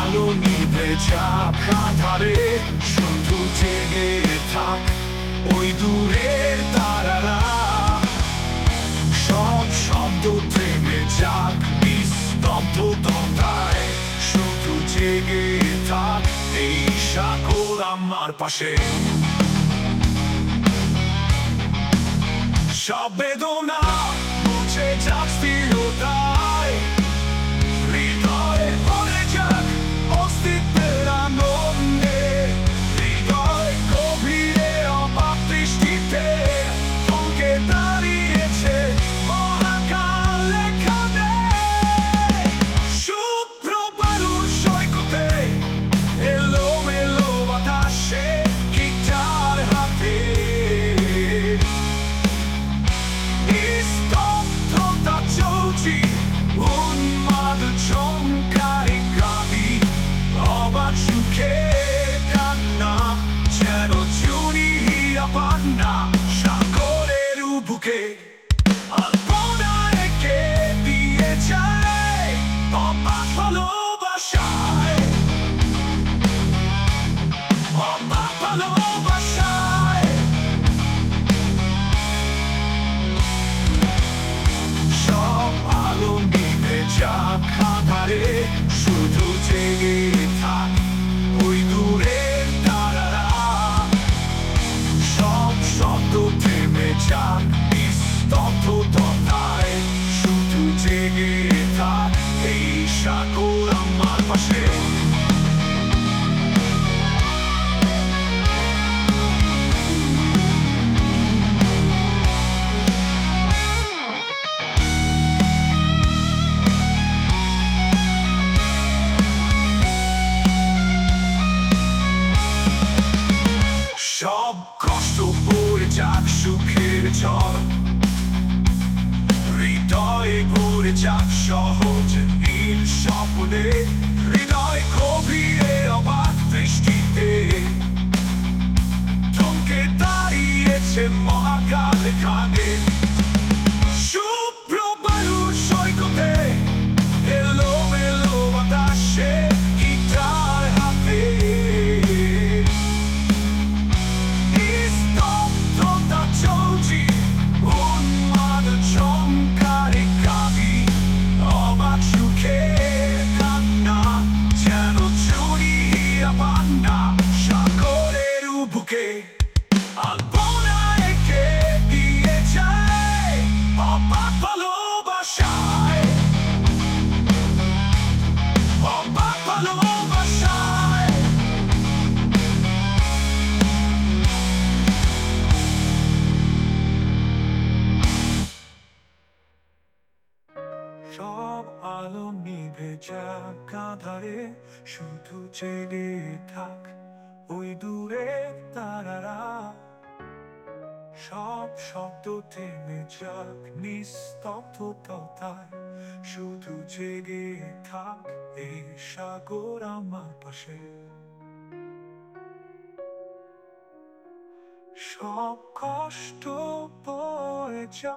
আলো নিভে যাক আঁধারে, শুধু জেগে থাক ওই দূরের তারারা। সব শব্দ থেমে যাক নিস্তব্ধতায়, শুধু জেগে থাক এই সাগর আমার পাশে। সব বেদনা মুছে যাক স্থিরতায়, হৃদয়ে ভরে যাক অস্তিত্বের আনন্দে। হৃদয় গভীরে অবাক দৃষ্টিতে থমকে দাঁড়িয়েছে মহাকাল এখানে। শুভ্র বালুর সৈকতে এলোমেলো বাতাসে গিটার হাতে, নিস্তব্ধতা চলছে উন্মাদ চমকারে গাবি, অবাক সুখে কান্না যেন চুরি হীরা পান্না সাগরের বুকে। আলপনা এঁকে দিয়ে যায় অবাক ভালোবাসায়, অবাক ভালোবাসায়। সব আলো নিভে যাক আঁধারে, শুধু জেগে থাক ওই দূরের তারারা। সব শব্দ থেমে যাক নিস্তব্ধতায়, শুধু জেগে থাক এই সাগর আমার পাশে। সব কষ্ট পড়ে যাক সুখের ঝড়, হৃদয়ে ভরে যাক সহজ নীল স্বপ্নে। হৃদয় গভীরে অবাক দৃষ্টিতে থমকে দাঁড়িয়েছে মহাকাল এখানে। শুভ্র বালুর সৈকতে এলোমেলো বাতাসে গিটার হাতে, নিস্তব্ধতা চলছে উন্মাদ চমকারে গাবি, অবাক সুখে কান্না যেন চুরি হীরা পান্না সাগরের বুকে। আলপনা এঁকে দিয়ে যায় অবাক ভালোবাসায়, অবাক ভালোবাসায়। সব আলো নিভে যাক আঁধারে, শুধু জেগে থাক ওই দূরের তারারা। সব শব্দ থেমে যাক নিস্তব্ধতায়, শুধু জেগে থাক এই সাগর আমার পাশে। সব কষ্ট বয়ে যাক